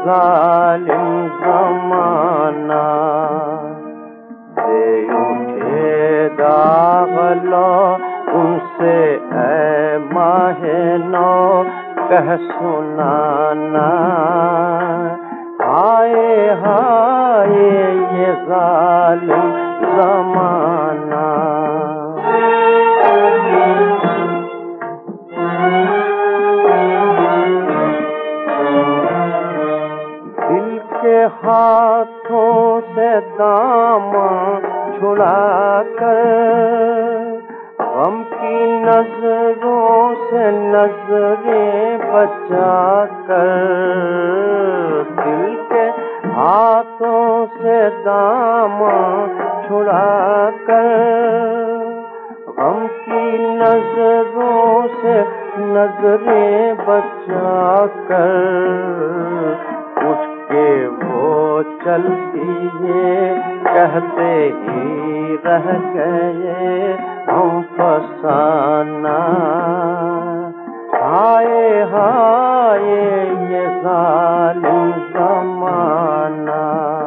जालिम ज़माना, दे उठे दागलो उनसे ऐ माहे नौ कह सुनाना। हाय हाय ये जालिम ज़माना। दिल के हाथों से दामन छुड़ा कर, गम की नजरों से नजरें बचा कर, दिल के हाथों से दामन छुड़ा कर, गम की नजरों से नजरें बचा कर, उठ के वो चलती है कहते ही रह गए हम फसाना। हाय हाय ये जालिम ज़माना।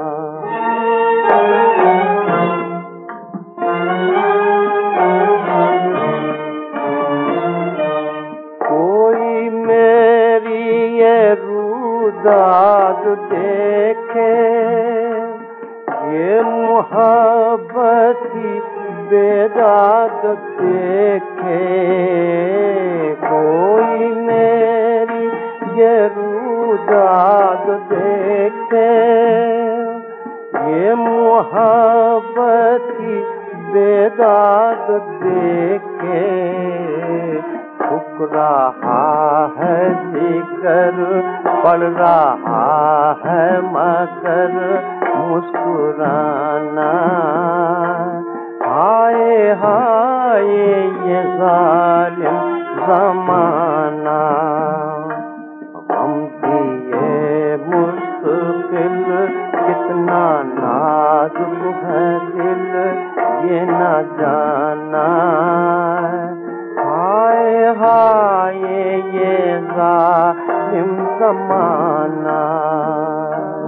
कोई मेरी ये रूदाद देखे, ये मोहब्बती बेदाद देखे, कोई मेरी ये रूदाद देखे, ये मोहब्बती बेदाद देखे, ठुक रहा है जिगर पड़ रहा है मगर मुस्कुराना। हाय हाय ये जालिम ज़माना। हम दिए मुस्तकिल कितना नाजुक है दिल ये न जाना। हाय हाय ये जालिम ज़माना।